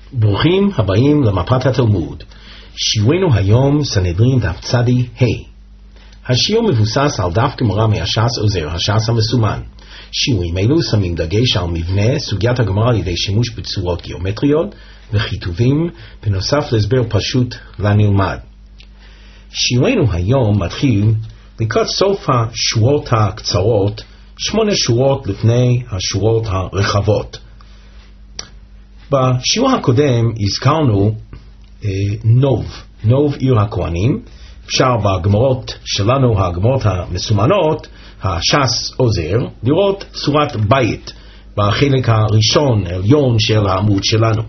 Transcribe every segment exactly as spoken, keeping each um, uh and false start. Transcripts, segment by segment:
ברוכים הבאים למפת התלמוד. שיעורנו היום סנהדרין דף צדי ה'. השיעור מבוסס על דף גמרא מהש"ס עוזר, הש"ס המסומן. שיעורים אלו שמים דגש על מבנה סוגיית הגמרא על ידי שימוש בצורות גיאומטריות וכיתובים, בנוסף להסבר פשוט לנלמד. שיעורנו היום מתחיל לקראת סוף השורות הקצרות, שמונה שורות לפני השורות הרחבות. בשיעור הקודם הזכרנו אה, נוב, נוב עיר הכהנים. אפשר בגמרות שלנו, הגמרות המסומנות, הש"ס עוזר, לראות צורת בית בחלק הראשון עליון של העמוד שלנו.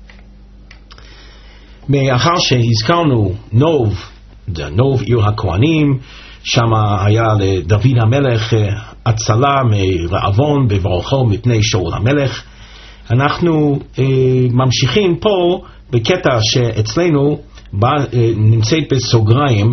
מאחר שהזכרנו נוב, נוב עיר הכהנים, שם היה לדוד המלך הצלה מרעבון בברוכו מפני שאול המלך. אנחנו אה, ממשיכים פה בקטע שאצלנו בא, אה, נמצאת בסוגריים,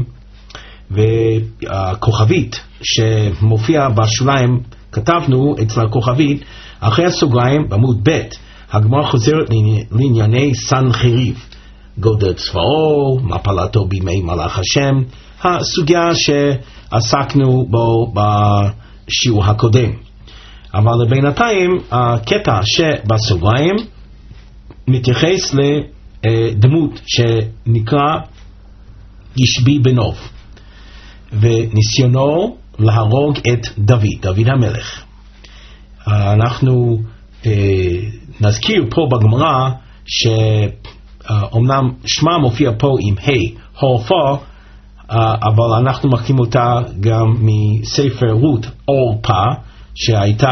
והכוכבית שמופיע בשוליים, כתבנו אצל הכוכבית, אחרי הסוגריים בעמוד ב' הגמרא חוזרת לענייני סנחריב, גודל צבאו, מפלתו בימי מלאך השם, הסוגיה שעסקנו בו בשיעור הקודם. אבל בינתיים הקטע שבסוגריים מתייחס לדמות שנקרא ישבי בנוב וניסיונו להרוג את דוד, דוד המלך. אנחנו אה, נזכיר פה בגמרא שאומנם שמה מופיע פה עם ה' הורפה, אבל אנחנו מכירים אותה גם מספר רות אורפה, שהייתה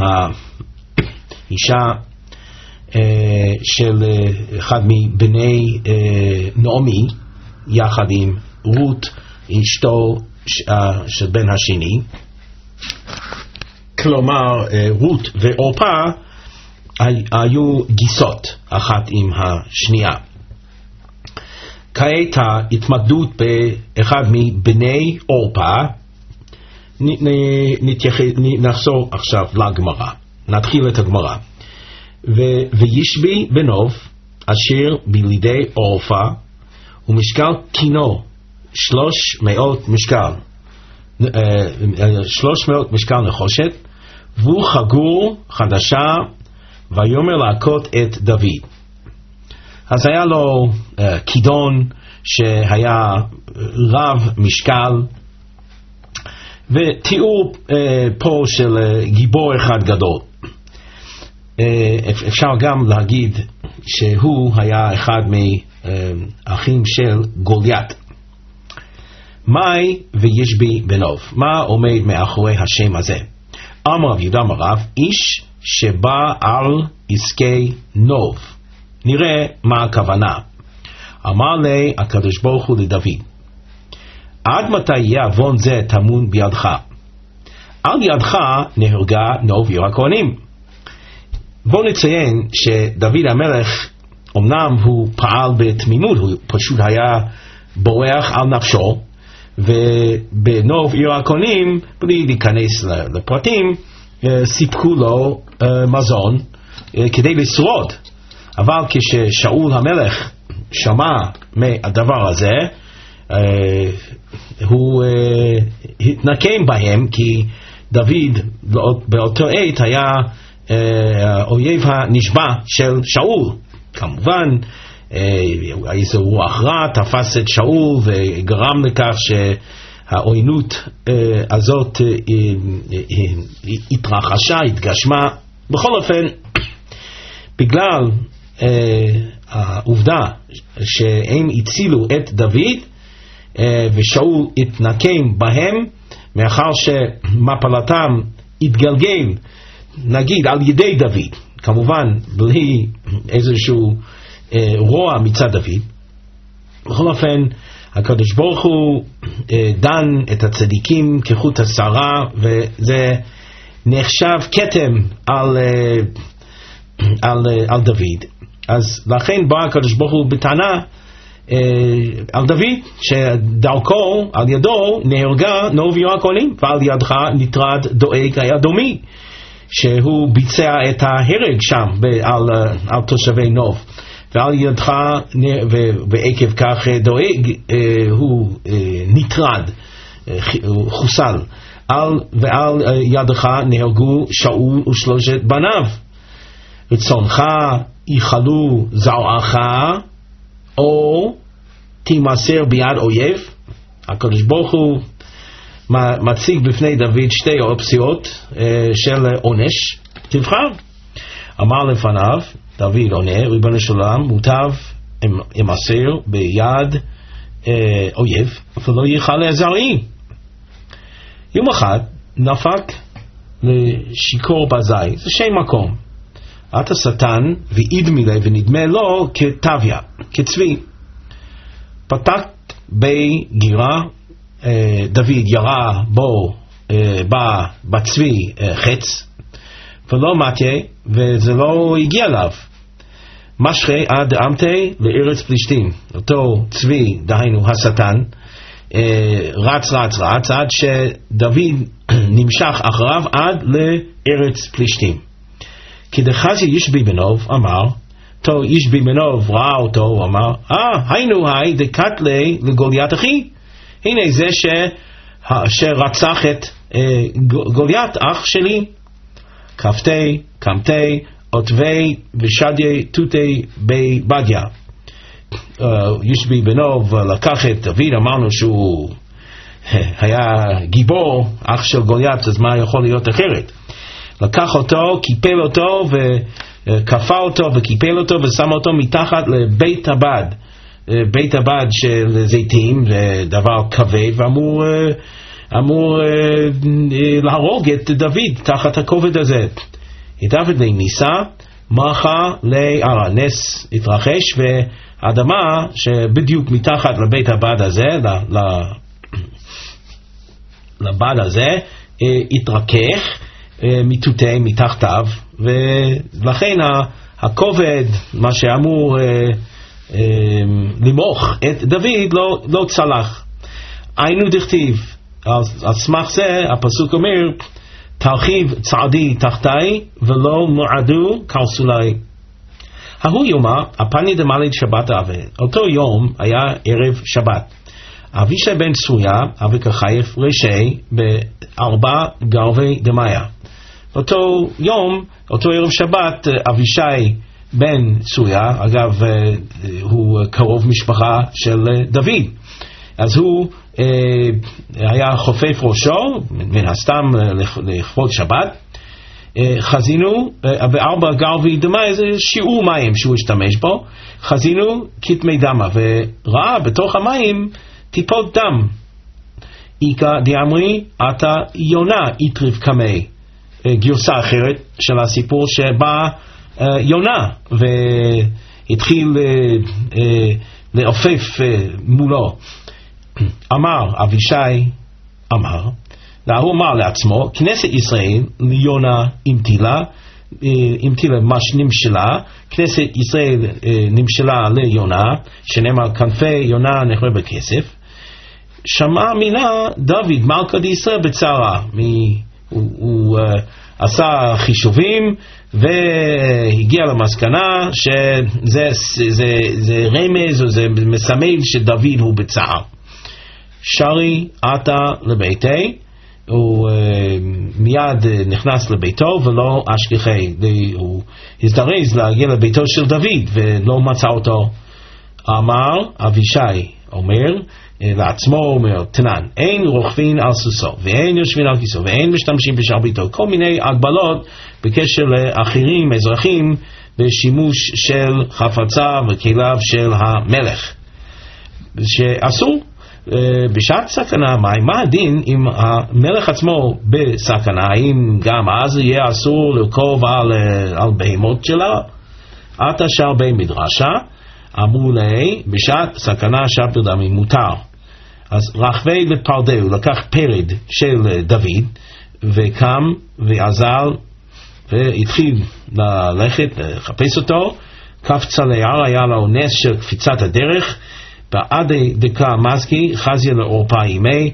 האישה של אחד מבני נעמי, יחד עם רות, אשתו של בן השני. כלומר, רות ואורפה היו גיסות אחת עם השנייה. כעת ההתמקדות באחד מבני אורפה, נחזור עכשיו לגמרא, נתחיל את הגמרא. וישבי בנוב אשר בילידי אורפה, ומשקל קינו שלוש מאות משקל, שלוש מאות משקל נחושת, והוא חגור חדשה, ויאמר להכות את דוד. אז היה לו uh, כידון שהיה רב משקל, ותיאור uh, פה של uh, גיבור אחד גדול. Uh, אפשר גם להגיד שהוא היה אחד מאחים של גוליית. מאי וישבי בנוב, מה עומד מאחורי השם הזה? אמר רב יהודה אמר רב, איש שבא על עסקי נוב. נראה מה הכוונה. אמר לי הקדוש ברוך הוא לדוד, עד מתי יהיה עוון זה טמון בידך? על ידך נהרגה נוב עיר הכהנים. בוא נציין שדוד המלך אמנם הוא פעל בתמימות, הוא פשוט היה בורח על נפשו, ובנוב עיר הכהנים, בלי להיכנס לפרטים, סיפקו לו מזון כדי לשרוד. אבל כששאול המלך שמע מהדבר הזה, הוא התנקם בהם, כי דוד באותו עת היה האויב הנשבע של שאול. כמובן, איזה רוח רע תפס את שאול וגרם לכך שהעוינות הזאת התרחשה, התגשמה. בכל אופן, בגלל uh, העובדה שהם הצילו את דוד, uh, ושאול התנקם בהם, מאחר שמפלתם התגלגל, נגיד, על ידי דוד, כמובן בלי איזשהו uh, רוע מצד דוד. בכל אופן, הקדוש ברוך הוא uh, דן את הצדיקים כחוט השערה, וזה נחשב כתם על... Uh, על, על דוד. אז לכן בא הקדוש ברוך הוא בטענה אה, על דוד, שדרכו, על ידו, נהרגה נוב עיר הכהנים, ועל ידך נטרד דואג הידומי, שהוא ביצע את ההרג שם ב, על, על תושבי נוב. ועל ידך ועקב כך דואג הוא נטרד, הוא חוסל. על, ועל ידך נהרגו שאול ושלושת בניו. רצונך יחלו זרעך או תימסר ביד אויב. הקדוש ברוך הוא מציג בפני דוד שתי אופציות של עונש, תבחר. אמר לפניו דוד עונה, ריבונו של עולם, מוטב ימסר ביד אויב ולא יכלה זרעי. יום אחד נפק לשיכור בזי, זה שם מקום, עתה שטן והדמי לי ונדמה לו כתביה, כצבי. פתק בגירה, דוד ירה בו בצבי חץ ולא מתי, וזה לא הגיע אליו. משחי עד אמתי לארץ פלישתים, אותו צבי, דהיינו השטן, רץ רץ רץ עד שדוד נמשך אחריו עד לארץ פלישתים. כדחזי איש בימנוב אמר, תו איש בימנוב ראה אותו, הוא אמר, אה, היינו היי דקתלי לגוליית אחי. הנה זה ש... שרצח את גוליית אח שלי. כפתי, קמתי, עוטבי ושדיה תותי בבגיה. ישבי בנוב לקח את דוד, אמרנו שהוא היה גיבור, אח של גוליית, אז מה יכול להיות אחרת? לקח אותו, קיפל אותו וקפה אותו וקיפל אותו ושם אותו מתחת לבית הבד. בית הבד של זיתים, זה דבר כבד, ואמור אמור להרוג את דוד תחת הכובד הזה. דוד ניסה, מחה לערה, נס התרחש, והאדמה שבדיוק מתחת לבית הבד הזה, לבד הזה, התרכך מתותי מתחתיו, ולכן הכובד, מה שאמור למוך את דוד, לא, לא צלח. היינו דכתיב, על סמך זה הפסוק אומר, תרחיב צעדי תחתי ולא מועדו כרסולי. ההוא יומא הפני דמלית שבת אבה. אותו יום היה ערב שבת. אבישי בן צרויה אבקחייף רשי בארבע גרבי דמיה. אותו יום, אותו ערב שבת, אבישי בן צרויה, אגב הוא קרוב משפחה של דוד, אז הוא אה, היה חופף ראשו מן הסתם לכבוד שבת. אה, חזינו אה, בארבע גרבי דמי, זה שיעור מים שהוא השתמש בו, חזינו כתמי דמה, וראה בתוך המים טיפות דם. איקה דיאמרי עתה יונה יטריב קמי, אה, גרסה אחרת של הסיפור שבא אה, יונה והתחיל אה, אה, לעופף אה, מולו. אמר אבישי, אמר, והוא אמר לעצמו, כנסת ישראל ליונה המתילה, המתילה מש נמשלה, כנסת ישראל נמשלה ליונה, שנאמר כנפי יונה נחווה בכסף. שמעה מילה דוד מלכה דישראל בצערה, הוא, הוא uh, עשה חישובים והגיע למסקנה שזה זה, זה רמז או זה מסמל שדוד הוא בצער. שרי עתה לביתי, הוא uh, מיד uh, נכנס לביתו ולא אשכחי, הוא הזדרז להגיע לביתו של דוד ולא מצא אותו. אמר אבישי, אומר uh, לעצמו, אומר תנן, אין רוכבים על סוסו ואין יושבים על כיסו ואין משתמשים בשרביטו, כל מיני הגבלות בקשר לאחרים אזרחים בשימוש של חפצה וכליו של המלך שאסור בשעת סכנה. מה הדין אם המלך עצמו בסכנה, האם גם אז יהיה אסור לרכוב על, על בהמות שלה? עתה שר בי מדרשה, אמרו לי בשעת סכנה שבת דמים מותר. אז רכבי לפרדהו, לקח פרד של דוד וקם ועזל והתחיל ללכת לחפש אותו. קפצה ליער, היה לו נס של קפיצת הדרך, בעד דקה מזקי חזיה לאורפה ימי,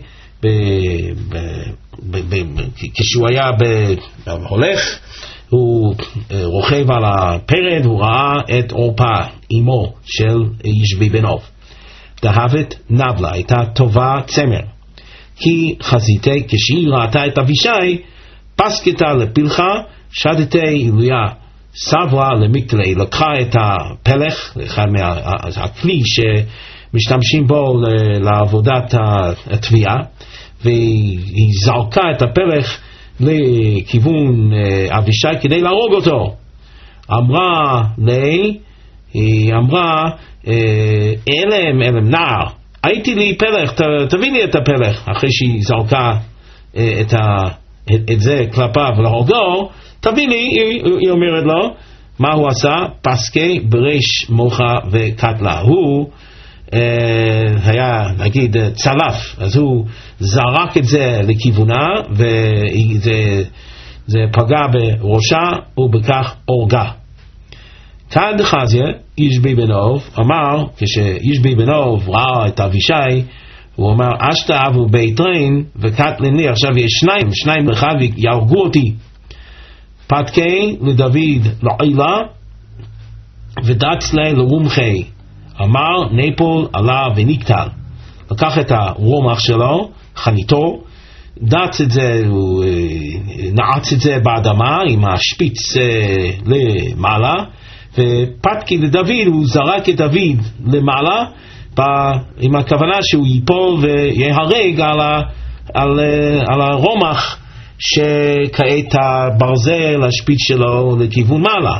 כשהוא היה הולך, הוא רוכב על הפרד, הוא ראה את אורפה אמו של ישבי בנוב. דהבת נבלה, הייתה טובה צמר. כי חזיתי, כשהיא ראתה את אבישי, פסקתה לפלחה, שדתי אילויה, סברה למקטלי, לקחה את הפלח, אחד מהכלי שמשתמשים בו לעבודת התביעה, והיא זרקה את הפלח לכיוון אבישי כדי להרוג אותו. אמרה לי, היא אמרה, אלם, אלם, נער, הייתי לי פלח, תביא לי את הפלח. אחרי שהיא זרקה את, ה, את זה כלפיו להורגו, תביא לי, היא אומרת לו. מה הוא עשה? פסקי בריש מוחה וקטלה. הוא היה נגיד צלף, אז הוא זרק את זה לכיוונה וזה זה פגע בראשה ובכך הורגה. כאן דחזיה, ישבי בנוב, אמר, כשישבי בנוב ראה את אבישי, הוא אמר, אשתה אבו בית רין וקטלן לי, עכשיו יש שניים, שניים אחד ויהרגו אותי. פתקי לדוד לעילה ודץ לה לרומחי, אמר ניפול עלה ונקטל. לקח את הרומח שלו, חניתו, דץ את זה, הוא נעץ את זה באדמה עם השפיץ למעלה, ופתקי לדוד, הוא זרק את דוד למעלה עם הכוונה שהוא ייפול ויהרג על, ה, על, על הרומח שכעת הברזל השפיץ שלו לכיוון מעלה.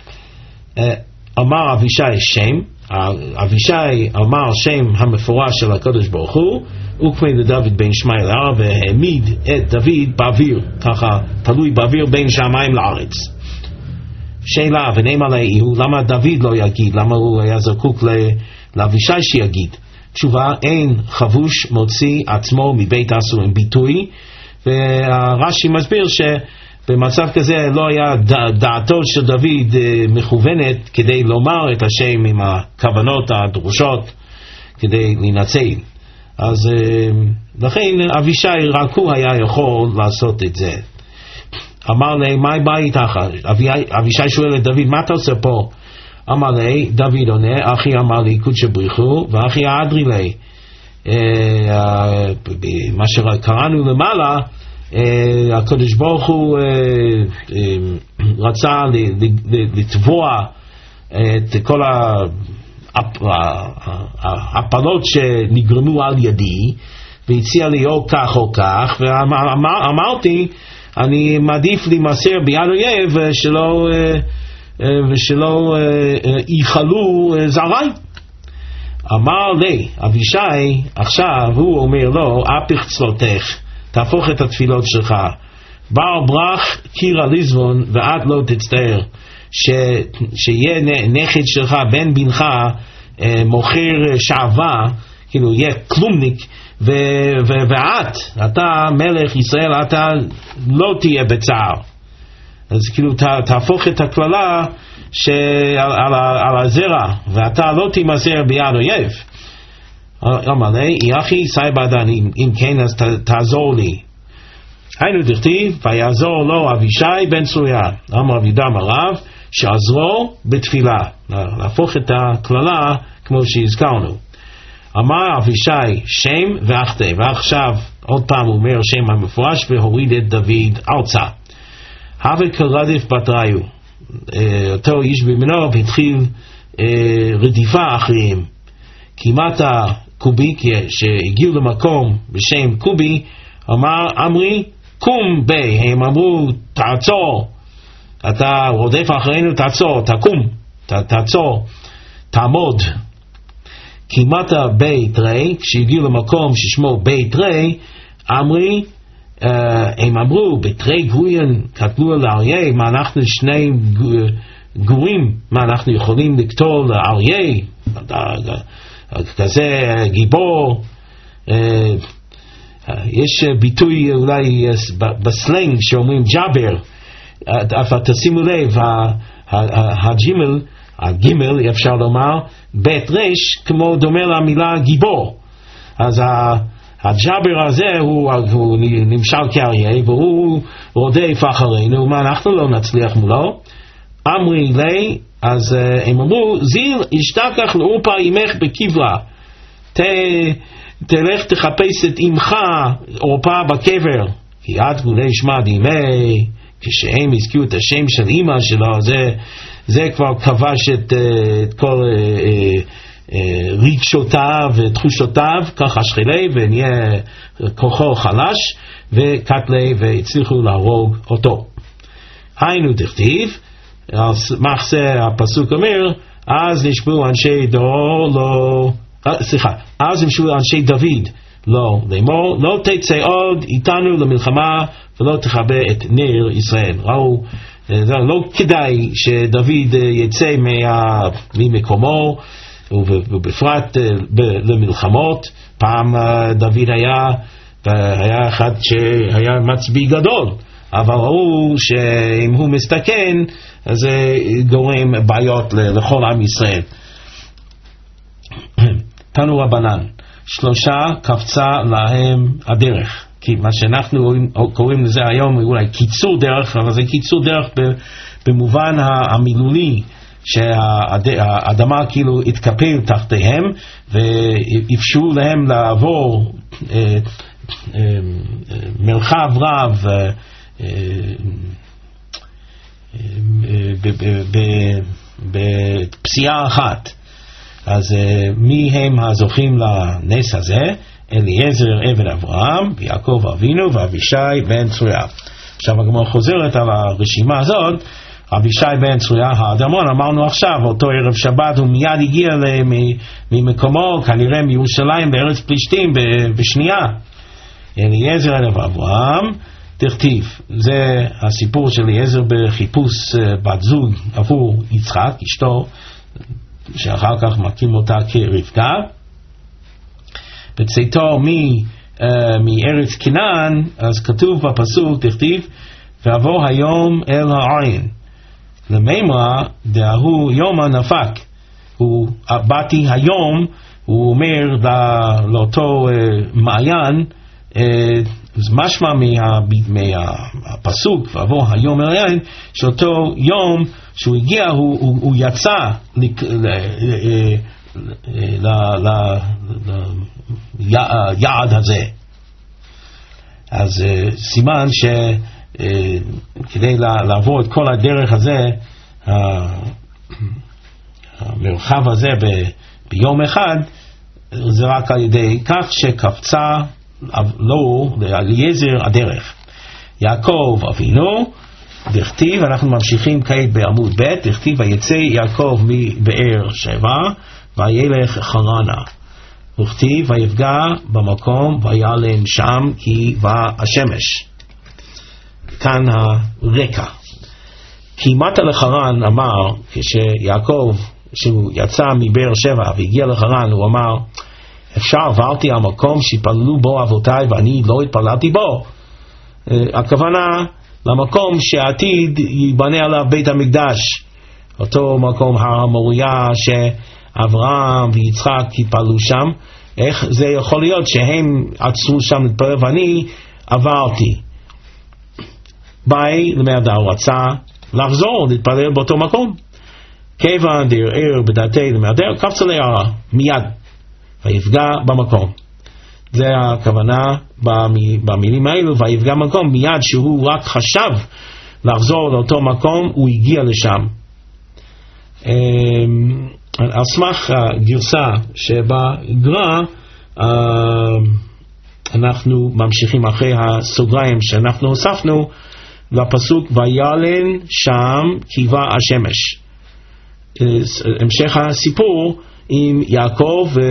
אמר אבישי שם, אבישי אמר שם המפורש של הקדוש ברוך הוא, וכמי לדוד בן שמעאל להר, והעמיד את דוד באוויר, ככה תלוי באוויר בין שמיים לארץ. שאלה, ונאמר להוא, למה דוד לא יגיד? למה הוא היה זקוק לאבישי שיגיד? תשובה, אין חבוש מוציא עצמו מבית אסורים, ביטוי, והרש"י מסביר שבמצב כזה לא היה דעתו של דוד מכוונת כדי לומר את השם עם הכוונות הדרושות כדי להינצל. אז לכן אבישי רק הוא היה יכול לעשות את זה. אמר לי, מה בא איתך? אבישי שואל את דוד, מה אתה עושה פה? אמר לי, דוד עונה, אחי אמר לי קודש בריחו, ואחי אדרי לי. מה שקראנו למעלה, הקדוש ברוך הוא רצה לתבוע את כל ההפלות שנגרמו על ידי, והציע לי או כך או כך, ואמרתי, אני מעדיף להימסר ביד אויב ושלא, ושלא ייחלו זרעי. אמר לי, אבישי, עכשיו הוא אומר לו, הפך צלותך, תהפוך את התפילות שלך. בר ברח קירה ליזבון ואת לא תצטער. ש, שיהיה נכד שלך, בן בנך, מוכר שעבה, כאילו יהיה כלומניק, ו, ו, ואת, אתה מלך ישראל, אתה לא תהיה בצער. אז כאילו ת, תהפוך את הכללה על, על, על הזרע, ואתה לא תימסר ביד אויב. אמר לי, יחי סי בעדן, אם, אם כן אז ת, תעזור לי. היינו דכתיב, ויעזור לו אבישי בן צרויה. אמר אבידם הרב, שעזרו בתפילה, להפוך את הכללה כמו שהזכרנו. אמר אבישי שם ואחתה, ועכשיו עוד פעם הוא אומר שם המפורש, והוריד את דוד ארצה. הווה כרדף בתראיו, אותו איש במנוב התחיל רדיפה אחריהם. כמעט הקובי, שהגיעו למקום בשם קובי, אמר אמרי קום בי, הם אמרו תעצור, אתה רודף אחרינו, תעצור, תקום, ת, תעצור, תעמוד. כמעט בית רי, כשהגיעו למקום ששמו בית רי, אמרי, uh, הם אמרו, בית רי גוריין, כתבו על אריה, מה אנחנו שני גורים, מה אנחנו יכולים לקטול אריה, כזה גיבור. uh, יש ביטוי אולי בסלנג שאומרים ג'אבר, אבל תשימו לב, הג'ימל, הגימל אפשר לומר, בית רש כמו דומה למילה גיבור. אז הג'אבר הזה הוא, הוא נמשל כאריה והוא רודף אחרינו, מה אנחנו לא נצליח מולו. אמרי לי אז הם אמרו, זיל ישתכח לאורפה אמך בקברה, ת, תלך תחפש את אמך אורפה בקבר, כי את גולי שמע דימי, כשהם הזכירו את השם של אמא שלו, זה, זה כבר כבש את, את כל רגשותיו ותחושותיו, ככה שחילי, ונהיה כוחו חלש, וקטלי, והצליחו להרוג אותו. היינו דכתיב, מחסה הפסוק אומר, אז נשבו אנשי דור לא, סליחה, אז נשבו אנשי דוד לא לאמור, לא תצא עוד איתנו למלחמה ולא תכבה את נר ישראל. ראו, לא כדאי שדוד יצא ממקומו, ובפרט למלחמות. פעם דוד היה, היה אחד שהיה מצביא גדול, אבל ראו שאם הוא מסתכן, אז זה גורם בעיות לכל עם ישראל. תנו רבנן, שלושה קפצה להם הדרך. כי מה שאנחנו קוראים לזה היום אולי קיצור דרך, אבל זה קיצור דרך במובן המילולי, שהאדמה כאילו התקפל תחתיהם ואפשרו להם לעבור אה, אה, מרחב רב אה, בפסיעה אחת. אז מי הם הזוכים לנס הזה? אליעזר עבד אברהם, ויעקב אבינו, ואבישי בן צרויה. עכשיו הגמרא חוזרת על הרשימה הזאת. אבישי בן צרויה האדמון, אמרנו עכשיו, אותו ערב שבת הוא מיד הגיע ממקומו, כנראה מירושלים בארץ פלישתים בשנייה. אליעזר עבד אברהם, תכתיב, זה הסיפור של אליעזר בחיפוש בת זוג עבור יצחק, אשתו, שאחר כך מקים אותה כרבקה. בצאתו מארץ כנען, אז כתוב בפסוק, תכתיב, ועבור היום אל העין. למימרה, דהוא יומא נפק. הוא באתי היום, הוא אומר לאותו מעיין, אז משמע מהפסוק ועבור היום אל העין, שאותו יום שהוא הגיע, הוא, הוא, הוא יצא ליעד הזה. אז סימן שכדי לעבור את כל הדרך הזה, המרחב הזה ביום אחד, זה רק על ידי כך שקפצה לו לאליעזר הדרך. יעקב אבינו, דכתיב, אנחנו ממשיכים כעת בעמוד ב', דכתיב, ויצא יעקב מבאר שבע וילך חרנה, וכתיב, ויפגע במקום וילן שם כי בא השמש. כאן הרקע. כי מטה לחרן אמר, כשיעקב שהוא יצא מבאר שבע והגיע לחרן, הוא אמר, אפשר עברתי על מקום שהתפללו בו אבותיי ואני לא התפללתי בו. הכוונה למקום שעתיד ייבנה עליו בית המקדש, אותו מקום הר המוריה שאברהם ויצחק התפללו שם. איך זה יכול להיות שהם עצרו שם להתפלל ואני עברתי? ביי למרדה, הוא רצה לחזור להתפלל באותו מקום. כיוון דערער בדעתי למרדה, קפץ לעיירה מיד ויפגע במקום. זה הכוונה במילים האלו, ויפגע במקום, מיד שהוא רק חשב לחזור לאותו מקום, הוא הגיע לשם. על סמך הגרסה שבגר"א, אנחנו ממשיכים אחרי הסוגריים שאנחנו הוספנו לפסוק, וילן שם כי בא השמש. המשך הסיפור עם יעקב ו,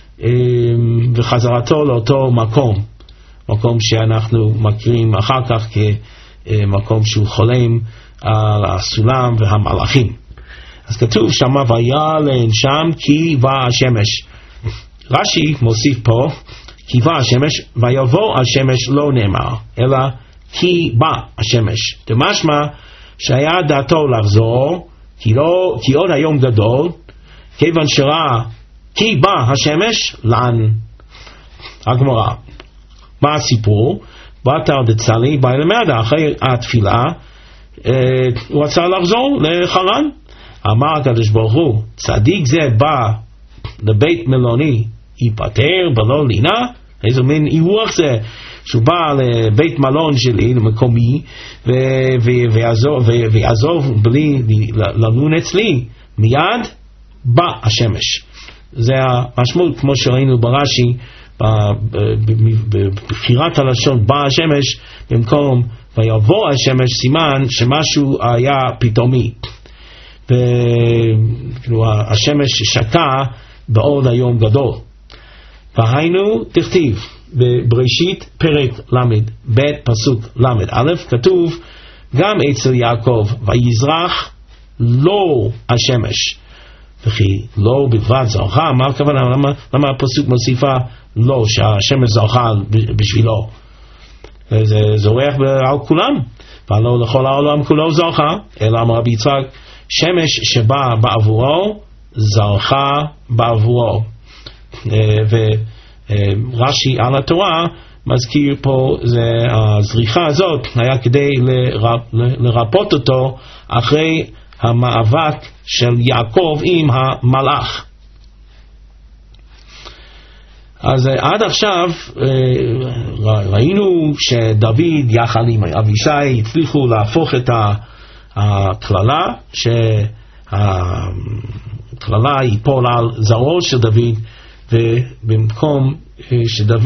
וחזרתו לאותו מקום, מקום שאנחנו מכירים אחר כך כמקום שהוא חולם על הסולם והמלאכים. אז כתוב שמה וילן שם כי בא השמש. רש"י מוסיף פה כי בא השמש, ויבוא השמש לא נאמר אלא כי בא השמש, דמשמע שהיה דעתו לחזור, כי, לא, כי עוד היום גדול, כיוון שראה כי בא השמש לן. הגמרא, מה הסיפור? בתר דצלי בא למרדה, אחרי התפילה אה, הוא רצה לחזור לחרן, אמר הקדוש ברוך הוא, צדיק זה בא לבית מלוני, ייפטר בלא לינה? איזה מין אירוח זה? שהוא בא לבית מלון שלי, למקומי, ו- ו- ויעזוב, ו- ויעזוב בלי ללון אצלי, מיד בא השמש. זה המשמעות, כמו שראינו ברש"י, בבחירת הלשון בא השמש, במקום ויבוא השמש, סימן שמשהו היה פתאומי. וכאילו השמש שקע בעוד היום גדול. והיינו תכתיב בבראשית פרק למד ב' פסוק למד א', כתוב גם אצל יעקב, ויזרח לא השמש, וכי לא בלבד זרחה. מה הכוונה? למה, למה הפסוק מוסיפה לא, שהשמש זרחה בשבילו? זה זורח על כולם, ולא לכל העולם כולו זרחה, אלא אמר רבי יצחק, שמש שבא בעבורו זרחה בעבורו. ורש"י על התורה מזכיר פה, הזריחה הזאת היה כדי לרפות אותו אחרי המאבק של יעקב עם המלאך. אז עד עכשיו ראינו שדוד יחד עם אבישי הצליחו להפוך את הכללה, שהכללה ייפול על זרעו של דוד, ובמקום שדוד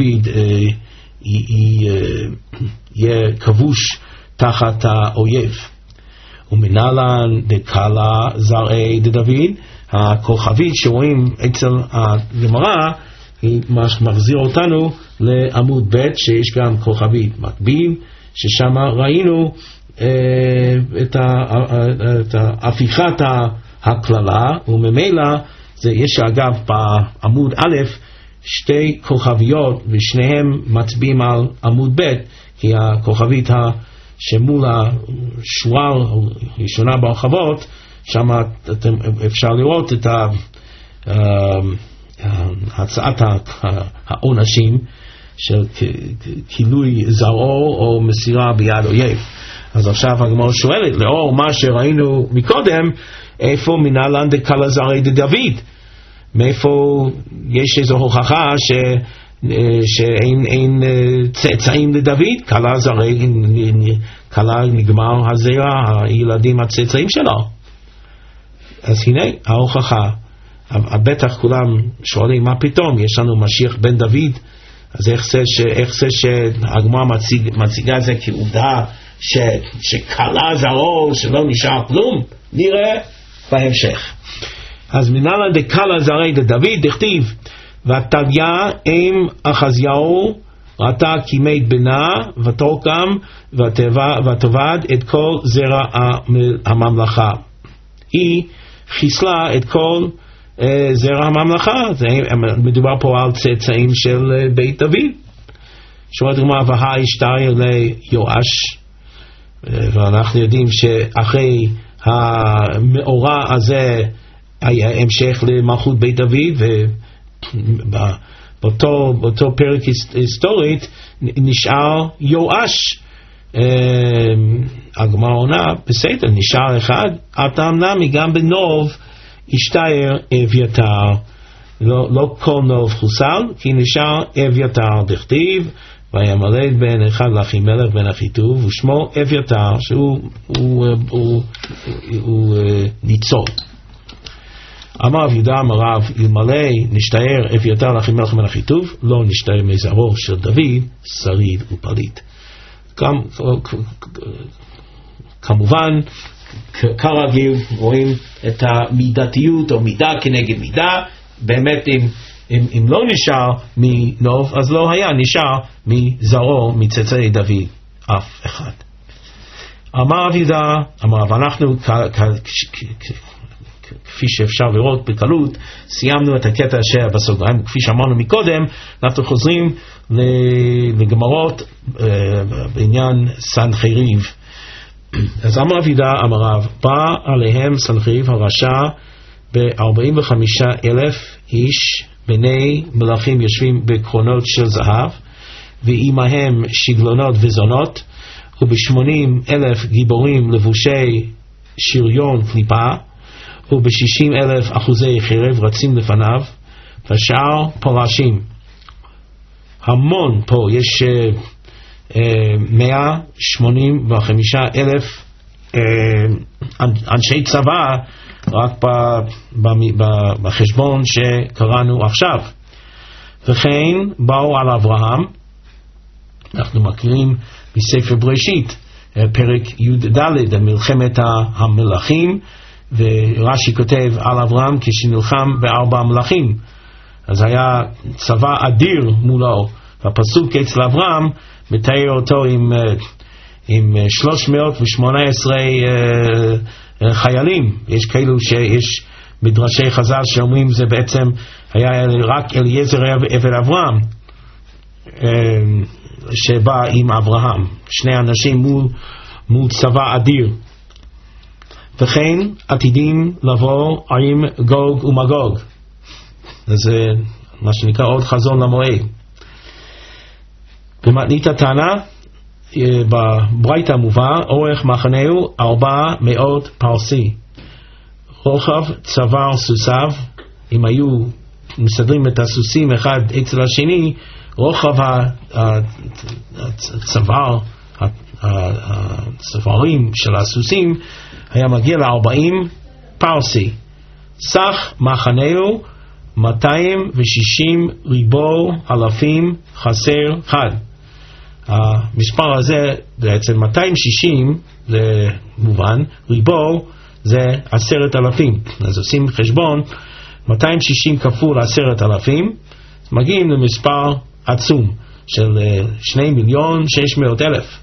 יהיה כבוש תחת האויב. ומנהלן דקלה זרעי דוד, הכוכבית שרואים אצל הגמרא היא מחזיר אותנו לעמוד ב', שיש גם כוכבית מקביל, ששם ראינו אה, את, ה, את הפיכת הכללה, וממילא זה יש אגב בעמוד א' שתי כוכביות ושניהם מצביעים על עמוד ב', כי הכוכבית שמול השורה הראשונה ברחבות, שם אתם, אפשר לראות את ה, הצעת העונשים של כילוי זרעו או מסירה ביד אויב. אז עכשיו הגמרא שואלת, לאור מה שראינו מקודם, איפה מנהלן דקלה זרעי דוד? מאיפה יש איזו הוכחה ש... שאין אין צאצאים לדוד? קלה זרעי, קלה נגמר הזרע, הילדים הצאצאים שלו. אז הנה ההוכחה. בטח כולם שואלים, מה פתאום? יש לנו משיח בן דוד, אז איך זה, ש... איך זה שהגמרא מציג, מציגה את זה כעובדה ש... שקלה זרעו, שלא נשאר כלום? נראה בהמשך. אז מנהלן דקלה זרעי דוד דכתיב, ותליה אם אחזיהו ראתה כי מת בנה ותוקם ותאבד את כל זרע הממלכה. היא חיסלה את כל uh, זרע הממלכה. זה, מדובר פה על צאצאים של uh, בית דוד. שואלת הגמרא, והאשתריה ליואש, uh, ואנחנו יודעים שאחרי המאורע הזה היה המשך למלכות בית דוד, ובאותו באותו פרק היסטורית נשאר יואש. הגמרא עונה, בסדר, נשאר אחד, אתם נמי גם בנוב השתער אביתר. לא, לא כל נוב חוסל, כי נשאר אביתר. דכתיב וימלד בן אחד לאחימלך בן אחיטוב, ושמו אביתר, שהוא הוא, הוא, הוא, הוא, ניצול. אמר רב יהודה אמר רב, אלמלא נשתער אביתר לאחימלך בן אחיטוב, לא נשתער מזרעו של דוד שריד ופליט. גם, כמובן, כרגיל רואים את המידתיות או מידה כנגד מידה. באמת אם, אם, אם לא נשאר מנוב, אז לא היה נשאר מזרעו, מצאצאי דוד, אף אחד. אמר רב יהודה, אמר רב, אנחנו כ, כ, כ, כ, כפי שאפשר לראות בקלות, סיימנו את הקטע שבסוגריים, כפי שאמרנו מקודם, אנחנו חוזרים לגמרות בעניין סנחריב. אז אמר רב יהודה אמר רב, בא עליהם סנחריב הרשע ב-ארבעים וחמישה אלף איש, בני מלכים יושבים בקרונות של זהב, ועימהם שגלונות וזונות, וב-שמונים אלף גיבורים לבושי שריון קליפה, ובשישים אלף אחוזי חרב רצים לפניו, ושאר פורשים. המון פה, יש מאה שמונים וחמישה אלף אנשי צבא רק בחשבון שקראנו עכשיו. וכן באו על אברהם, אנחנו מכירים בספר בראשית פרק י"ד, מלחמת המלכים, ורש"י כותב על אברהם כשנלחם בארבע מלכים, אז היה צבא אדיר מולו, והפסוק אצל אברהם מתאר אותו עם, עם שלוש מאות ושמונה עשרה חיילים. יש כאלו שיש מדרשי חז"ל שאומרים זה בעצם היה רק אליעזר עבד אברהם שבא עם אברהם, שני אנשים מול, מול צבא אדיר. וכן עתידים לבוא עם גוג ומגוג, זה מה שנקרא עוד חזון למועד. במתנית התנא בברייתא מובא אורך מחנהו ארבע מאות פרסי, רוחב צוואר סוסיו, אם היו מסדרים את הסוסים אחד אצל השני, רוחב הצוואר הצווארים של הסוסים היה מגיע ל-ארבעים פרסי. סך מחנהו מאתיים ושישים ריבו אלפים חסר אחד. המספר הזה בעצם מאתיים ושישים, זה מובן, ריבו זה עשרת אלפים, אז עושים חשבון מאתיים ושישים כפול עשרת אלפים, מגיעים למספר עצום של שני מיליון שש מאות אלף.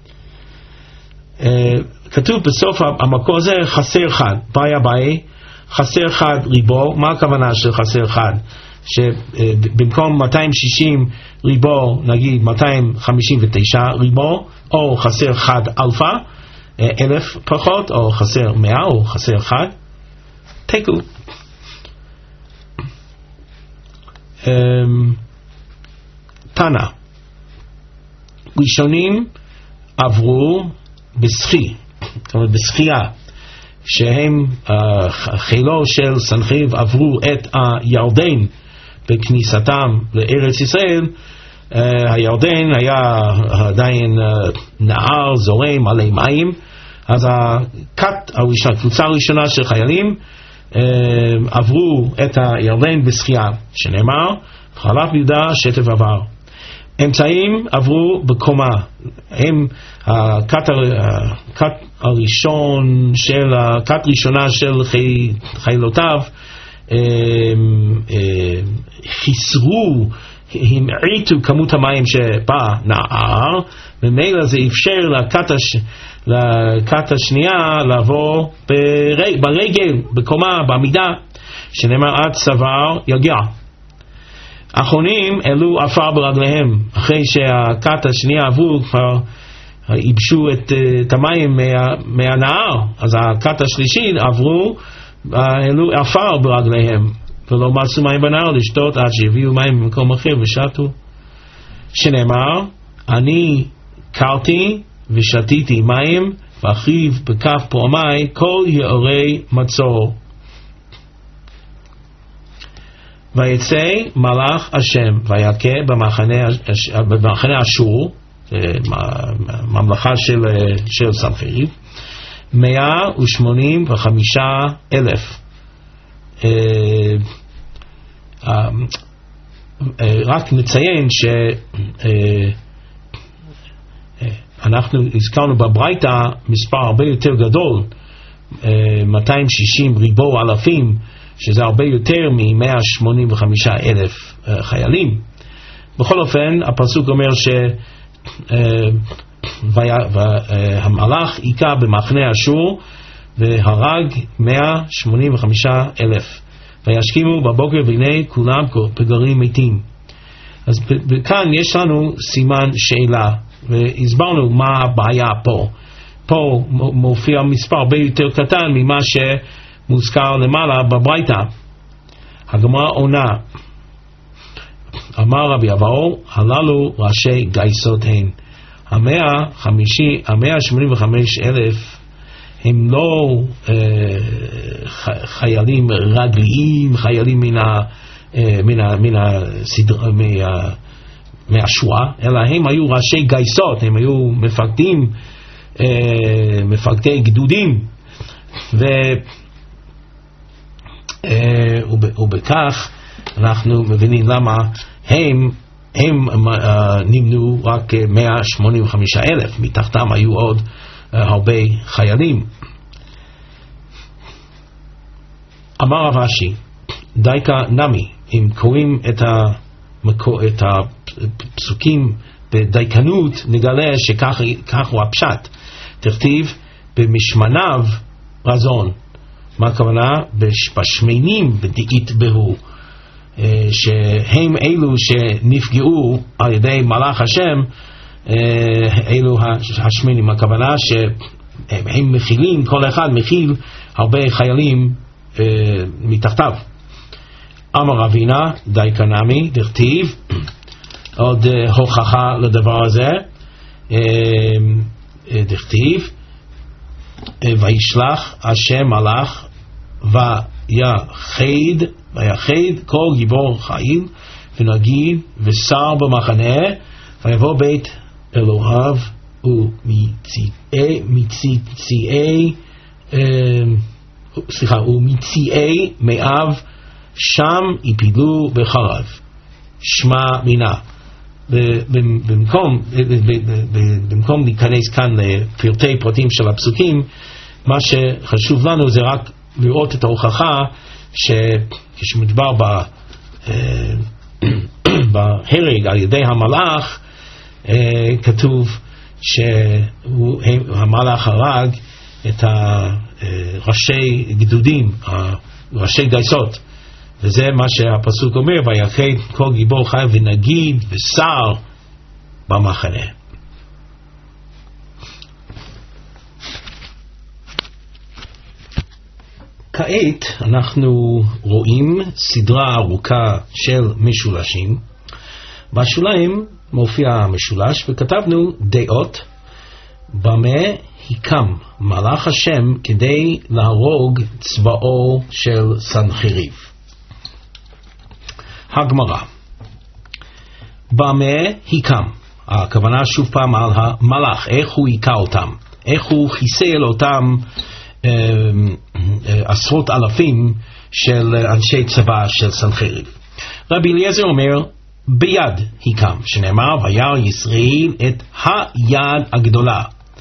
כתוב בסוף המקור הזה חסר אחד, ביי ביי, חסר אחד ריבו. מה הכוונה של חסר אחד? שבמקום מאתיים ושישים ריבו נגיד מאתיים חמישים ותשע ריבו, או חסר אחד אלפא, אלף פחות, או חסר מאה, או חסר אחד. תיקו. תנא, ראשונים עברו בסחי, זאת אומרת בשחייה, שהם חילו של סנחריב עברו את הירדן בכניסתם לארץ ישראל. הירדן היה עדיין נהר זורם מלא מים, אז הכת הראשונה, הקבוצה הראשונה של חיילים עברו את הירדן בשחייה, שנאמר חלף יהודה שטף עבר. אמצעים עברו בקומה, הם הכת הראשון של הכת ראשונה של חיילותיו חיסרו, המעיטו כמות המים שבנהר, ומילא זה אפשר לכת הש... לכת השנייה לעבור ברגל, בקומה, בעמידה, שנאמר עד צוואר יגיע. האחרונים העלו עפר ברגליהם, אחרי שהכת השנייה עברו כבר ייבשו את, את המים מה, מהנהר, אז הכת השלישית עברו, העלו עפר ברגליהם, ולא מצאו מים בנהר לשתות עד שהביאו מים במקום אחר ושתו, שנאמר אני קרתי ושתיתי מים ואחיו בכף פעמי כל יערי מצור. ויצא מלאך השם ויכה במחנה, במחנה אשור, ממלכה של, של סנחריב, מאה ושמונים וחמישה אלף. רק נציין ש אנחנו הזכרנו בברייתא מספר הרבה יותר גדול, מאתיים ושישים ריבו אלפים, שזה הרבה יותר מ-מאה שמונים וחמישה אלף חיילים. בכל אופן, הפסוק אומר שהמלאך היכה במחנה אשור והרג מאה שמונים וחמישה אלף. וישכימו בבוקר והנה כולם פגרים מתים. אז כאן יש לנו סימן שאלה, והסברנו מה הבעיה פה. פה מופיע מספר הרבה יותר קטן ממה שמוזכר למעלה בברייתא. הגמרא עונה, אמר רבי אבאו, הללו ראשי גייסות הן. המאה שמונים וחמישה אלף הם לא אה, חיילים רגליים, חיילים מן ה, אה, מן ה, מן הסדר, מה, מהשואה, אלא הם היו ראשי גייסות, הם היו מפקדים, אה, מפקדי גדודים, ו, אה, וב, ובכך אנחנו מבינים למה הם הם uh, נמנו רק מאה שמונים וחמישה אלף, מתחתם היו עוד uh, הרבה חיילים. אמר רב אשי, דייקה נמי, אם קוראים את, המקו, את הפסוקים בדייקנות, נגלה שכך הוא הפשט. תכתיב במשמניו רזון. מה הכוונה? בשמנים בדאית בהו. שהם אלו שנפגעו על ידי מלאך השם, אלו השמנים. הכוונה שהם מכילים, כל אחד מכיל הרבה חיילים מתחתיו. אמר רבינה דייקה נמי, דכתיב, עוד הוכחה לדבר הזה, דכתיב, וישלח השם מלאך ויחד ויחד כל גיבור חיל ונגיד ושר במחנה, ויבוא בית אלוהיו ומציאי סליחה ומציאי מאב שם יפילו בחרב. שמע מינה. במקום במקום להיכנס כאן לפרטי פרטים של הפסוקים, מה שחשוב לנו זה רק לראות את ההוכחה שכשמדבר בהרג על ידי המלאך, כתוב שהמלאך הרג את ראשי גדודים, ראשי גייסות, וזה מה שהפסוק אומר, ויחד כל גיבור חיל ונגיד ושר במחנה. כעת אנחנו רואים סדרה ארוכה של משולשים. בשוליים מופיע המשולש וכתבנו דעות במה הקם מלאך השם כדי להרוג צבאו של סנחריב. הגמרא, במה הקם, הכוונה שוב פעם על המלאך, איך הוא היכה אותם, איך הוא חיסל אותם עשרות אלפים של אנשי צבא של סנחריב. רבי אליעזר אומר ביד הקם, שנאמר וירא ישראל את היד הגדולה,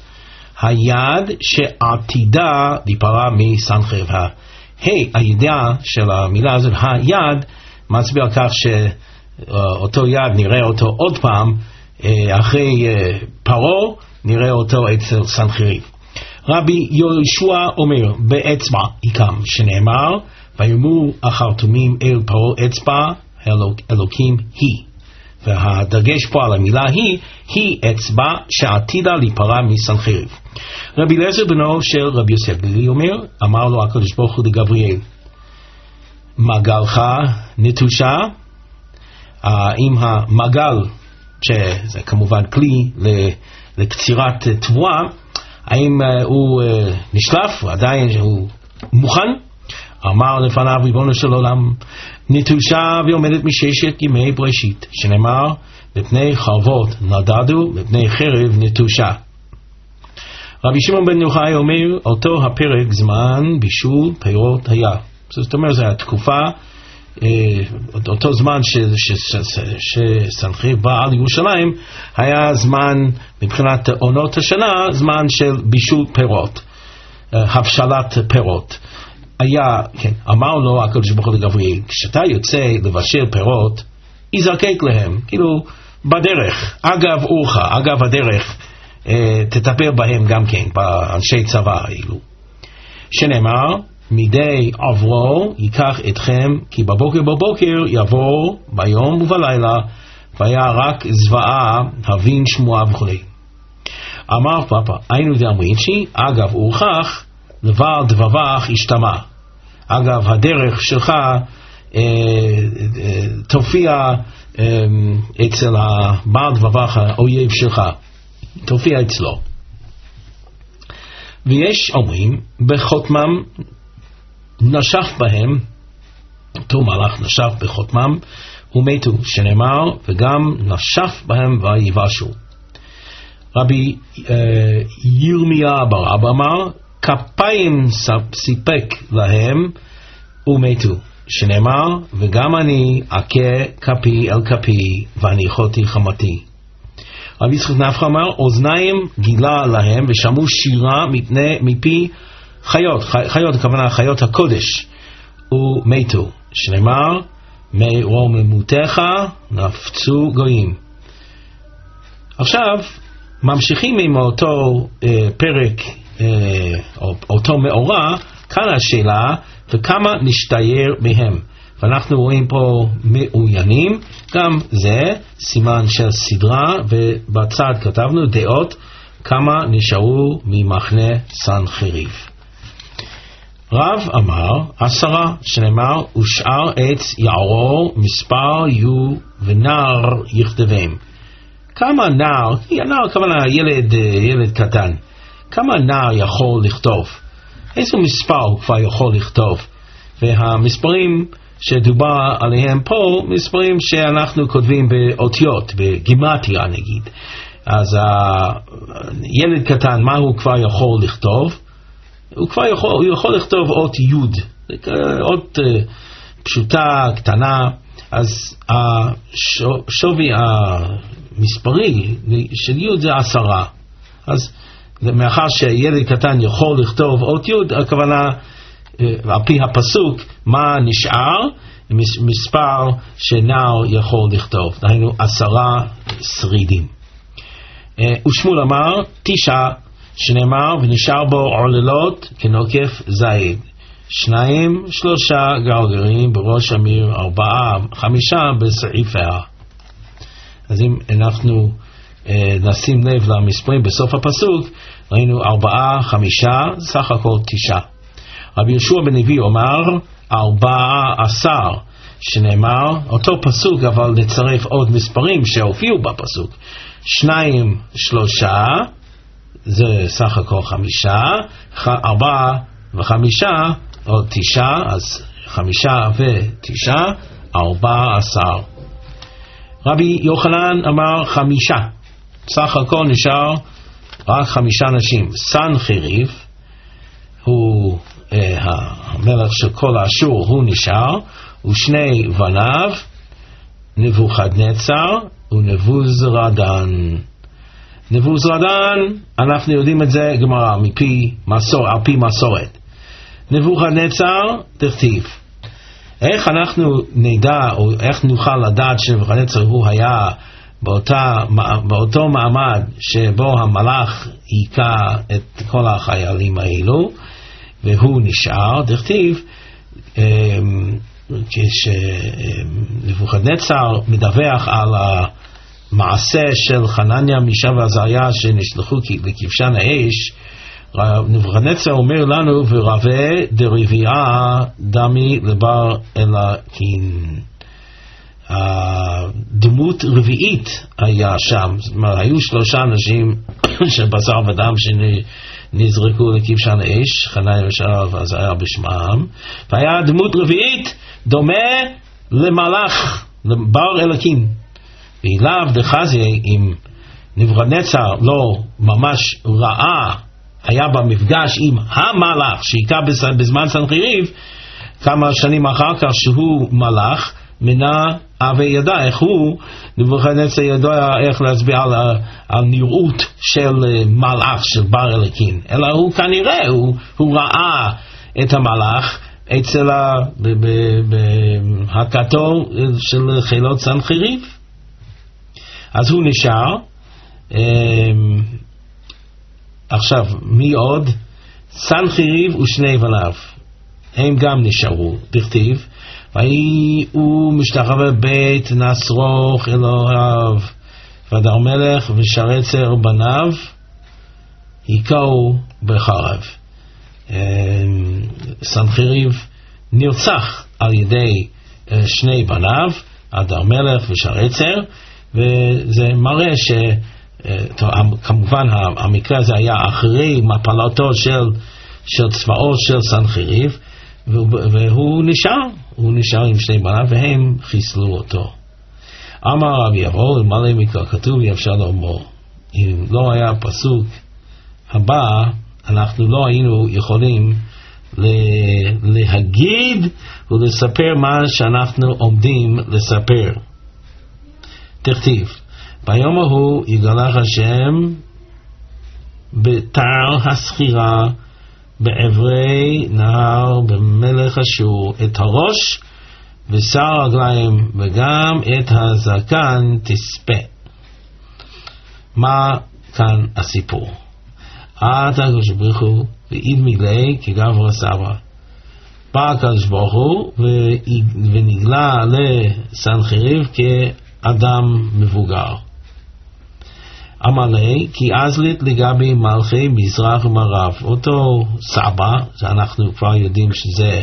היד שעתידה להיפרע מסנחריב. הידיעה של המילה הזאת היד מצביע על כך שאותו יד נראה אותו עוד פעם אחרי פרעה, נראה אותו אצל סנחריב. רבי יהושע אומר באצבע הקם, שנאמר ויאמרו החרטומים אל פרעה אצבע אלוק, אלוקים היא, והדגש פה על המילה היא, היא אצבע שעתידה להיפרע מסנחריב. רבי אליעזר בנו של רבי יוסף גלילי אומר, אמר לו הקדוש ברוך הוא לגבריאל, מגלך נטושה, עם המגל שזה כמובן כלי לקצירת תבואה, האם הוא נשלף, עדיין הוא מוכן? אמר לפניו ריבונו של עולם, נטושה ועומדת מששת ימי בראשית, שנאמר מפני חרבות נדדו, מפני חרב נטושה. רבי שמעון בן יוחאי אומר, אותו הפרק זמן בישול פירות היה. זאת אומרת, זו התקופה, אותו זמן שסנחריב בא על ירושלים, היה זמן מבחינת עונות השנה, זמן של בישול פירות, הבשלת פירות. היה, כן, אמר לו הקדוש ברוך הוא לגבריאל, כשאתה יוצא לבשל פירות, יזרקק להם, כאילו בדרך, אגב אורך, אגב הדרך, תטפל בהם גם כן, באנשי צבא האלו. שנאמר, מדי עברו ייקח אתכם, כי בבוקר בבוקר יבוא ביום ובלילה, והיה רק זוועה, הבין שמועה וכו'. אמר פאפה, היינו דאמרין שי, אגב אורכך, דבר דבבך השתמע. אגב הדרך שלך אה, אה, תופיע אה, אצל הבעל דבבך, האויב שלך, תופיע אצלו. ויש אומרים בחותמם נשף בהם, אותו מלאך נשף בחותמם ומתו, שנאמר וגם נשף בהם ויבשו. רבי אה, ירמיה בר אבא אמר כפיים סיפק להם ומתו, שנאמר וגם אני אכה כפי אל כפי והניחותי חמתי. רבי יצחק נפחא אמר אוזניים גילה להם ושמעו שירה מפני מפי חיות, חיות הכוונה חיות הקודש ומתו, שנאמר מרוממותך נפצו גויים. עכשיו ממשיכים עם אותו אה, פרק אה, או, אותו מאורע. כאן השאלה וכמה נשתייר מהם, ואנחנו רואים פה מעוינים, גם זה סימן של סדרה, ובצד כתבנו דעות כמה נשארו ממחנה סנחריב. רב אמר עשרה, שנאמר ושאר עץ יערור מספר יהיו ונער יכתבם. כמה נער, נער כמובן ילד, ילד קטן, כמה נער יכול לכתוב? איזה מספר הוא כבר יכול לכתוב? והמספרים שדובר עליהם פה, מספרים שאנחנו כותבים באותיות, בגימטריה נגיד. אז הילד קטן, מה הוא כבר יכול לכתוב? הוא כבר יכול, הוא יכול לכתוב אות י', אות פשוטה, קטנה. אז השווי המספרי של י' זה עשרה. אז מאחר שילד קטן יכול לכתוב אות י', הכוונה על פי הפסוק מה נשאר? מספר שנער יכול לכתוב, דהיינו עשרה שרידים. ושמואל אמר תשעה, שנאמר ונשאר בו עוללות כנוקף זית, שניים שלושה גרגרים בראש אמיר, ארבעה חמישה בסעיפיה. אז אם אנחנו אה, נשים לב למספרים בסוף הפסוק, ראינו ארבעה חמישה, סך הכל תשעה. רבי יהושע בן לוי אומר ארבעה עשר, שנאמר אותו פסוק אבל נצרף עוד מספרים שהופיעו בפסוק, שניים שלושה זה סך הכל חמישה, ארבעה וחמישה עוד תשעה, אז חמישה ותשעה ארבע עשר. רבי יוחנן אמר חמישה, סך הכל נשאר רק חמישה נשים. סנחריב הוא אה, המלך של כל האשור, הוא נשאר, ושני בניו נבוכדנצר ונבוזרדן. נבוזרדן, אנחנו יודעים את זה גמרא מפי מסור, על פי מסורת. נבוכדנצר תכתיב. איך אנחנו נדע או איך נוכל לדעת שנבוכדנצר הוא היה באותה, באותו מעמד שבו המלאך היכה את כל החיילים האלו והוא נשאר? תכתיב כשנבוכדנצר מדווח על המעשה של חנניה מישה ועזריה שנשלחו לכבשן האש, נבוכדנצר אומר לנו ורבה דרביעה דמי לבר אלקין. הדמות רביעית היה שם, זאת אומרת היו שלושה אנשים של בשר ודם שנזרקו לכבשן האש, חנניה מישה ועזריה בשמם, והיה דמות רביעית דומה למלאך, לבר אלקין. ואליו דחזי אם נבוכדנצר לא ממש ראה, היה במפגש עם המלאך שהיכה בזמן סנחריב, כמה שנים אחר כך שהוא מלאך, מנה אבי ידע איך הוא, נבוכדנצר ידע איך להצביע על, על נראות של מלאך, של בר אלקין, אלא הוא כנראה, הוא, הוא ראה את המלאך אצל בהכתו של חילות סנחריב. אז הוא נשאר. עכשיו מי עוד? סנחריב ושני בניו הם גם נשארו. תכתיב ויהי הוא משתחווה בית נסרוך אלוהיו, ודר מלך ושרצר בניו היכהו בחרב. סנחריב נרצח על ידי שני בניו, אדר מלך ושרצר, וזה מראה כמובן המקרה הזה היה אחרי מפלתו של, של צבאו של סנחריב, והוא נשאר, הוא נשאר עם שני בניו והם חיסלו אותו. אמר רבי אבו, למלא מקרא כתוב אפשר לומר, אם לא היה הפסוק הבא, אנחנו לא היינו יכולים להגיד ולספר מה שאנחנו עומדים לספר. תכתיב, ביום ההוא יגלח השם בתער הסחירה בעברי נהר במלך אשור את הראש ושר הרגליים וגם את הזקן תספה. מה כאן הסיפור? עד הקדוש ברוך הוא ועיד מילי כגבר סבא. בא הקדוש ברוך הוא ונגלה לסנחריב כאדם מבוגר. אמר לי כי אזלית לגבי מלכי מזרח ומערב. אותו סבא, שאנחנו כבר יודעים שזה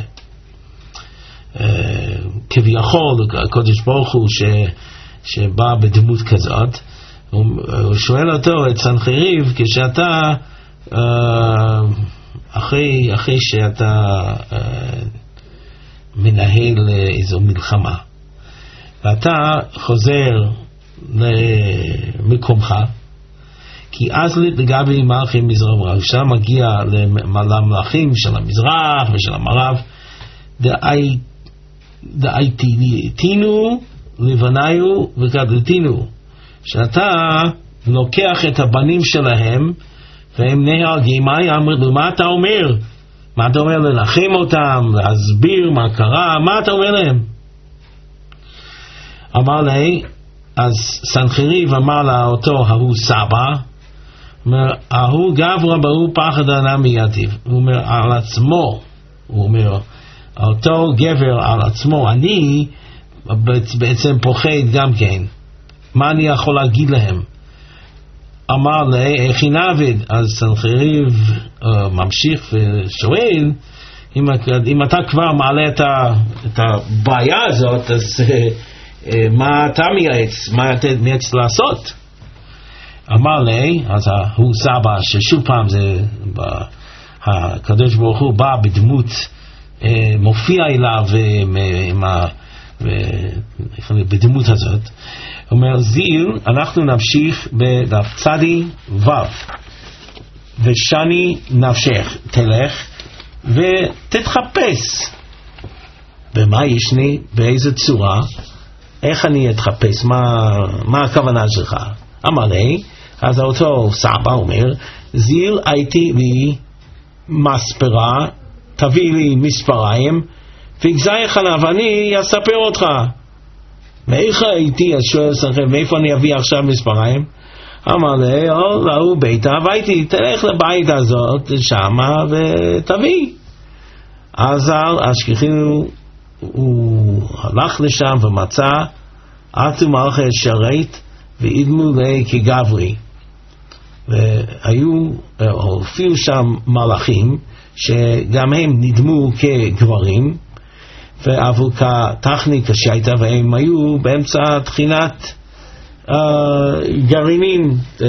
אה, כביכול הקדוש ברוך הוא ש, שבא בדמות כזאת, הוא, הוא שואל אותו את סנחריב כשאתה אחרי, אחרי שאתה מנהל איזו מלחמה ואתה חוזר למקומך, כי אז לגבי מלכי מזרח ומערב, שם מגיע למלכים של המזרח ושל המערב, דאייתינו לבניו וגדלתינו, שאתה לוקח את הבנים שלהם והם נהרגים. מה אתה אומר? מה אתה אומר? לנחם אותם, להסביר מה קרה, מה אתה אומר להם? אמר לי, אז סנחריב אמר לה אותו ההוא סבא, אומר, ההוא גברא בהוא פחד אדם מיטיב. הוא אומר על עצמו, הוא אומר אותו גבר על עצמו, אני בעצם פוחד גם כן, מה אני יכול להגיד להם? אמר לי, איך נעבד? אז סנחריב uh, ממשיך ושואל, אם, אם אתה כבר מעלה את, ה, את הבעיה הזאת, אז uh, uh, מה אתה מייעץ? מה אתה מייעץ לעשות? אמר לי, אז הוא סבא, ששוב פעם זה, הקדוש ברוך הוא בא בדמות, uh, מופיע אליו uh, בדמות הזאת, אומר זיל, אנחנו נמשיך בדף צדי ו' ושני נפשך, תלך ותתחפש. במה ישני? באיזה צורה? איך אני אתחפש? מה, מה הכוונה שלך? אמר לי, אז אותו סבא אומר, זיל הייתי לי מספרה, תביא לי מספריים והגזייך עליו ואני אספר אותך. מאיך הייתי? אז שואל סנחריב, מאיפה אני אביא עכשיו מספריים? אמר לי, או ראו ביתה הביתי, תלך לבית הזאת שמה ותביא. אז השכיחים הוא הלך לשם ומצא עטו מלכי שרת ואידמו לי כגברי, והיו הופיעו שם מלאכים שגם הם נדמו כגברים ואבוקה טכניקה שהייתה, והם היו באמצע תחינת uh, גרעינים, uh,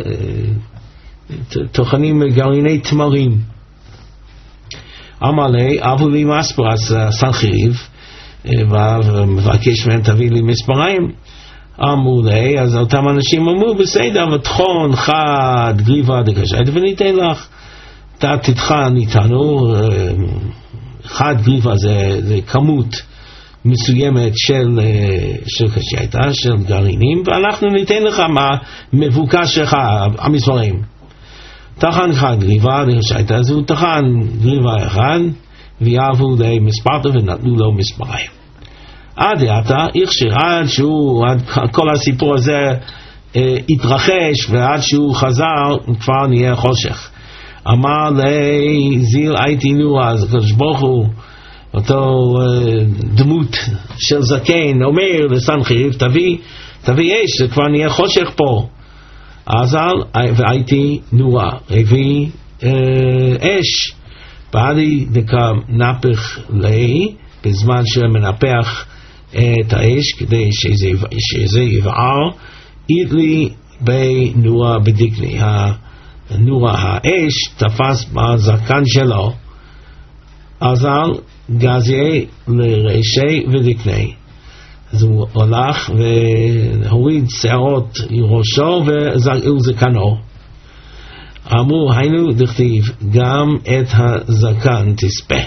uh, תוכנים גרעיני תמרים. אמר לי, אבו לי מספר, אז סנחריב ומבקש מהם תביא לי מספריים. אמרו לי, אז אותם אנשים אמרו בסדר, ותחון חד גליבה דקשת וניתן לך. אתה תטחן איתנו, חד גליבה זה, זה כמות מסוימת של, של קשייתה, של גרעינים, ואנחנו ניתן לך מה מבוקש שלך, המספרים. תחן חד גליבה דקשייתה, אז הוא תחן גליבה אחד, ויעבו לי מספרתו ונתנו לו מספריים. עד עתה, הכשיר, עד שהוא, עד כל הסיפור הזה אה, התרחש, ועד שהוא חזר, כבר נהיה חושך. אמר לי, זיל הייתינו, אז הקדוש ברוך הוא, אותו אה, דמות של זקן, אומר לסנחריב, תביא, תביא אש, זה כבר נהיה חושך פה. אז והייתי נורה, הביא אה, אש, בעלי דקה נפח לי, בזמן שמנפח את האש כדי שזה, שזה יבער, איד לי בנורה בדקני. הנורה, האש, תפס בזקן שלו, עזר גזיה לראשי ודקני. אז הוא הולך והוריד שערות ראשו וזקנו. אמרו, היינו דכתיב, גם את הזקן תספה.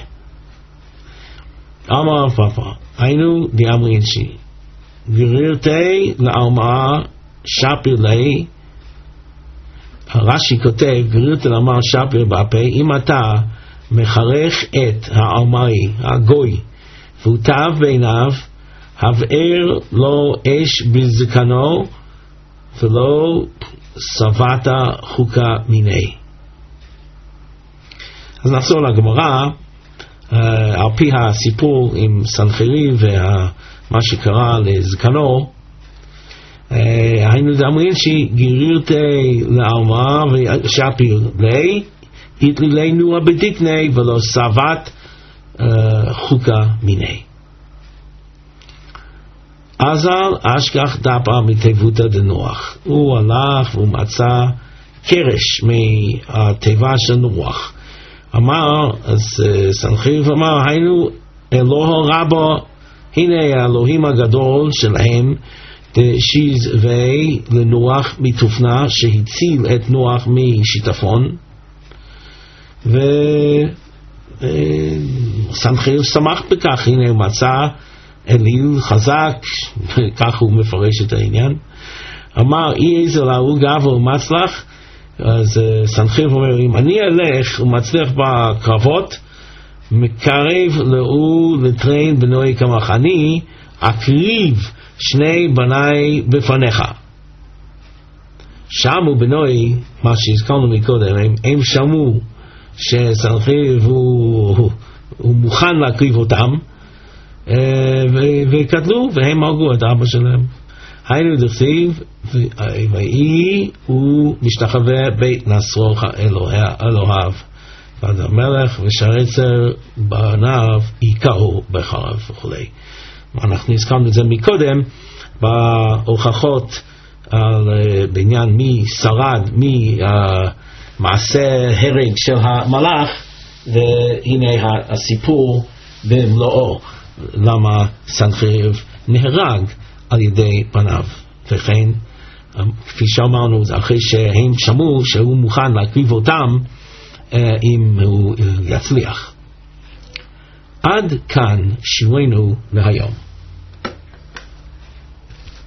אמר פאפה, היינו דאמרין שי, גרירתי לעלמא שפיר לי, רש"י כותב, גרירתי לעלמא שפיר בפה, אם אתה מחרך את העלמאי, הגוי, והוא תאב בעיניו, הבאר לו אש בזקנו, ולא שבעת חוקה מיני. אז נחזור לגמרא, uh, על פי הסיפור עם סנחריב ומה שקרה לזקנו, uh, היינו דאמרין שגרירתי לעלמא ושפיר לי, יתלי לי נורה בדקני ולא שבעת uh, חוקה מיני. עזר אשכח דפה מתיבותא דנוח. הוא הלך והוא מצא קרש מהתיבה של נוח. אמר, אז סנחריב אמר, היינו אלוהו רבו, הנה האלוהים הגדול שלהם, שיזווה לנוח מתופנה, שהציל את נוח משיטפון. וסנחריב שמח בכך, הנה הוא מצא אליל חזק, כך הוא מפרש את העניין. אמר, אי איזה להוא גב ומצלח. אז סנחריב אומר, אם אני אלך ומצליח בקרבות, מקרב לאו לטרין בנוי כמוך, אני אקריב שני בניי בפניך. שמו בנוי, מה שהזכרנו מקודם, הם, הם שמעו שסנחריב הוא, הוא מוכן להקריב אותם, וקטלו והם הרגו את אבא שלהם. היינו דכתיב, ויהי הוא משתחווה בית נסרוך אלוהיו, ועד המלך ושרצר בניו יקראו בחרב וכולי. אנחנו הזכרנו את זה מקודם בהוכחות על בעניין מי שרד ממעשה הרג של המלאך, והנה הסיפור במלואו, למה סנחריב נהרג על ידי בניו. וכן, כפי שאמרנו, אחרי שהם שמעו שהוא מוכן להקריב אותם אם הוא יצליח. עד כאן שיעורנו להיום.